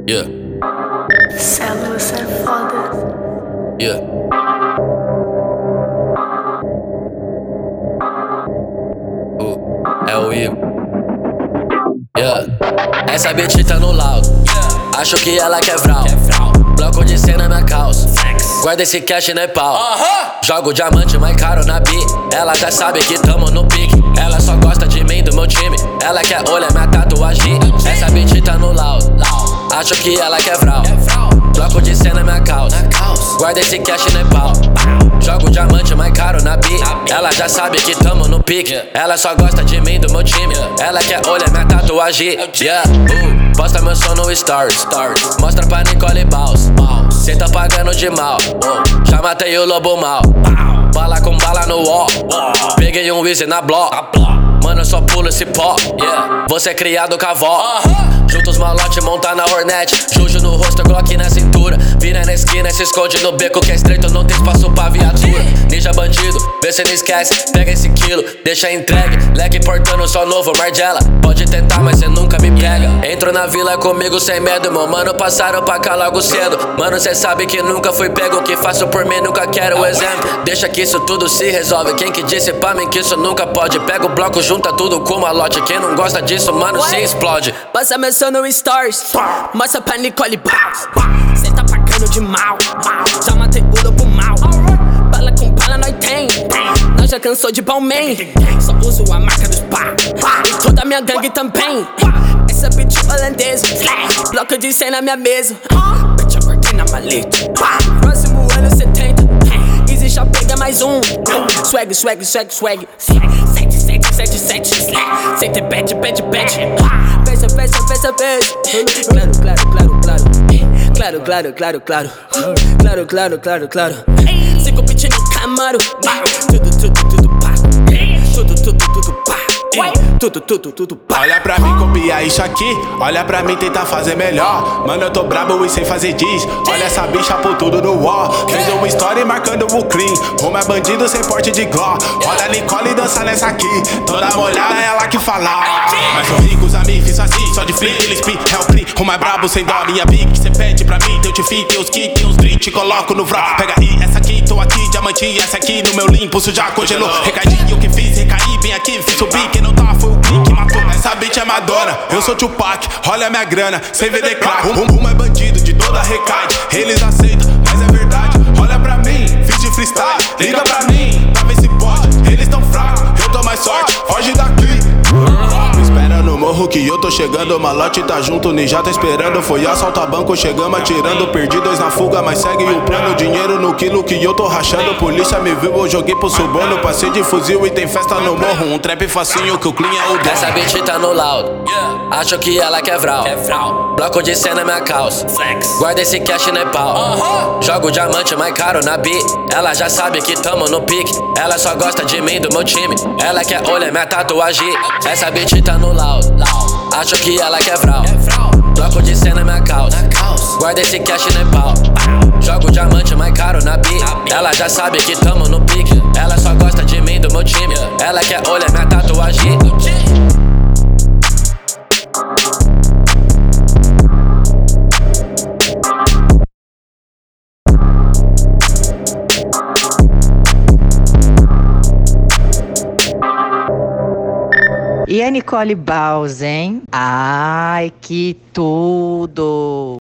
Yeah. Celo, você é foda. Yeah. É o Igor. Yeah. Essa bitch tá no laudo. Acho que ela quer vral. Bloco de cena na calça. Guarda esse cash, né pau. Jogo diamante mais caro na bi. Ela já sabe que tamo no pique. Ela só gosta de mim, do meu time. Ela quer olhar minha tatuagem. Essa bitch tá no laudo. Acho que ela quer vral. Bloco de cena minha calça. Guarda esse cash, né pau. Jogo diamante mais caro na bi. Ela já sabe que tamo no pique. Ela só gosta de mim, do meu time. Ela quer olhar minha tatuagem. Yeah. Posta meu som no Stories. Mostra pra Nicole Baus. Cê tá pagando de mal. Já matei o lobo mal. Bala com bala no wall. Peguei um Weezy na block. Mano, eu só pulo esse pó. Você é criado com a avó. Junta os malote, monta na Hornet. Juju no rosto, Glock na cintura. Vira na esquina, se esconde no beco que é estreito, não tem espaço pra viatura. Ninja bandido, vê cê não esquece. Pega esse quilo, deixa entregue. Leque portando só novo, Margiela. Pode tentar, mas cê nunca me pega. Entro na vila comigo sem medo, meu mano, passaram pra cá logo cedo. Mano, cê sabe que nunca fui pego. O que faço por mim, nunca quero o exemplo. Deixa que isso tudo se resolve. Quem que disse pra mim que isso nunca pode? Pega o bloco, junta tudo com malote. Quem não gosta disso, mano, se explode. Passa meu som no Stories. Mostra pra Nicole Baus. Cê tá pagando de mal. Já matei o lobo mal. Bala com bala nós tem. Nós já cansou de Balmain. Só uso a marca dos pá. E toda minha gangue também. Essa bitch holandesa. Bloco de 100 na minha mesa. Bitch, eu cortei na maleta. Próximo ano 70. Easy já pega mais um. Swag. 7. Sente bet. Claro. Cinco bitch no Camaro. Tudo pá. Tudo pá. Olha pra mim copiar isso aqui. Olha pra mim tentar fazer melhor. Mano, eu tô brabo e sem fazer diz. Olha essa bicha por tudo no wall. Fez uma story marcando o clean. Rumo é bandido sem porte de gló. Olha a Nicole dança nessa aqui. Toda molhada é ela que fala. Mas sou rico, os amigos, fiz assim. Só de flick, eles pin, é o clean. Rumo é brabo sem dó, minha big. Cê pede pra mim, eu te fit, tem os kits, tem os drink. Te coloco no vral. Pega aí, essa aqui, tô aqui, diamantinho. Essa aqui no meu limpo, isso já congelou. Recadinho que fiz, recaí, bem aqui, fiz subir. Quem não tá foi o clique que matou. Essa bitch é Madonna, eu sou Tupac. Olha minha grana, sem vender crack. Rumo é bandido de toda recade. Eles aceitam, mas é verdade. Olha pra mim, fiz de freestyle. Liga pra mim, pra ver se pode. Eles tão fracos, eu tô mais sorte. Foge daqui. Me espera no morro que eu tô chegando. O malote tá junto, o ninja tá esperando. Foi assalto a banco, chegamos atirando. Perdi 2 na fuga, mas segue o plano. Dinheiro no quilo que eu tô rachando. Polícia me viu, eu joguei pro suborno. Passei de fuzil e tem festa no morro. Um trap facinho que o clean é o dono. Essa bitch tá no laudo. Acho que ela quer vral. Bloco de cena minha calça. Guarda esse cash, né pau. Jogo diamante mais caro na bi. Ela já sabe que tamo no pique. Ela só gosta de mim, do meu time. Ela quer olhar minha tatuagem. Essa bitch tá no laudo. Acho que ela quer vral. Bloco de cena minha calça. Guarda esse cash, né pau. Jogo diamante mais caro na bi. Ela já sabe que tamo no pique. Ela só gosta de mim, do meu time. Ela quer olhar minha tatuagem. E a Nicole Baus, hein? Ai, que tudo!